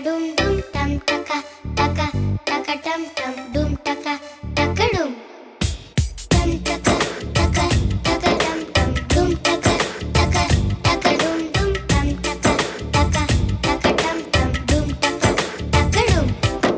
dum dum tam taka taka taka tam tam dum taka taka dum tam taka taka taka tam tam dum taka taka taka dum dum tam taka taka taka tam tam dum taka taka dum.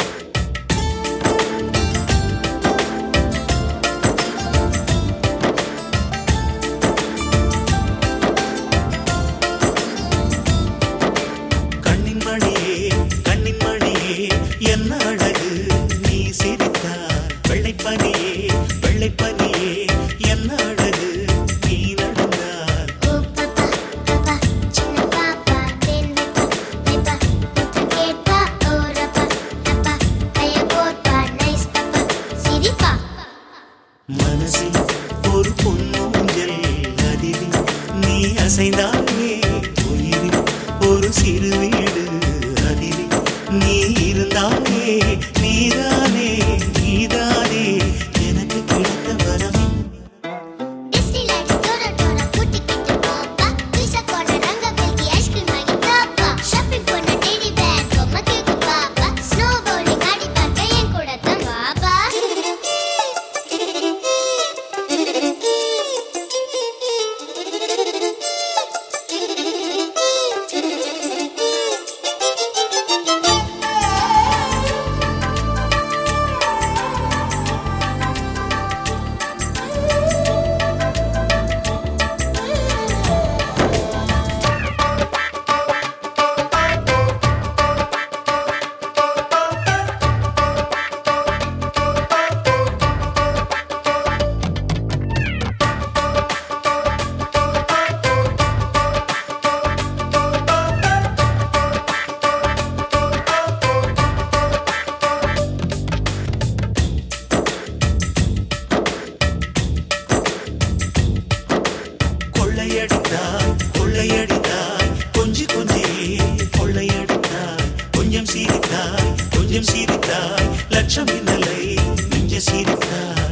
என்ன அழகு நீ சிரித்தாய் வெள்ளை பனியே வெள்ளை பனியே என்ன அழகு நீ நடந்தாய். ஓ பாப்பா பாப்பா சின்ன பாப்பா தேன் வைப்பா முத்தம் கேட்பா ஓ ரப்பா ரப்பா கைய போட்பா நைஸ் பாப்பா சிரிப்பா. மனசில் ஒரு பொன்னூஞ்சல் அதிலே நீ அசைந்தாயே உயிரில் ஒரு சிறு வீடு அதிலே நீ இருந்தாலே நீதானே நீதானே எனக்கு கிடைத்த வரமே. டிஸ்னிலாண்ட் டோரா டோரா கூட்டிக்கிட்டு போப்பா பீஸா கார்னர் அங்க பெல்கி ஐஸ்கிரீம் வாங்கி தாப்பா ஷாப்பிங் போன டெய்லி பேக் பொம்மை கேக்கு பாப்பா ஸ்னோ பவுலிங் ஆடி பார்க்க என் கூட தான் வாப்பா. கொள்ளையடித்தாய் கொள்ளையடித்தாய் கொஞ்சி கொஞ்சியே கொள்ளையடித்தாய் கொஞ்சம் சிரித்தாய் கொஞ்சம் சிரித்தாய் லட்சம் இன்னலை நெஞ்ச சிரித்தாய்.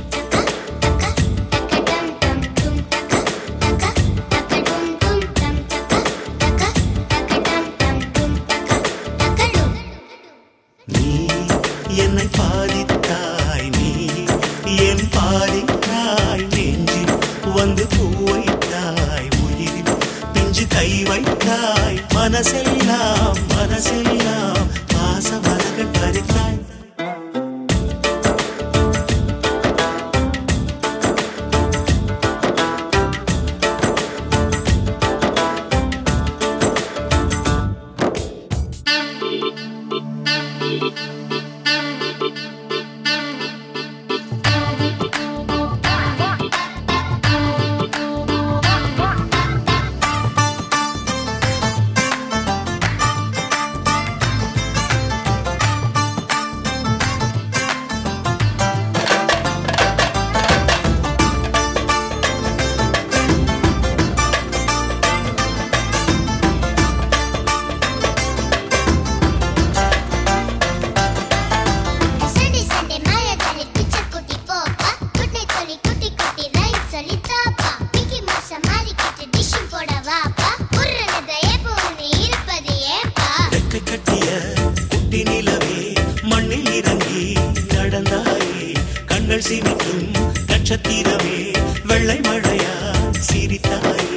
நீ என்னை பாதித்தாய் நீ என் பாதித்தாய் நெஞ்சில் வந்து பூ வைத்தாய் உயிரில் பிஞ்சு கை வைத்தாய் மனசெல்லாம் மனசெல்லாம் பாச மலர்கள் பறித்தாய். கட்டிய குட்டி நிலவே மண்ணில் இறங்கி நடந்தாயே கண்கள் சிரிக்கும் நட்சத்திரமே வெள்ளை மழையா சிரித்தாயே.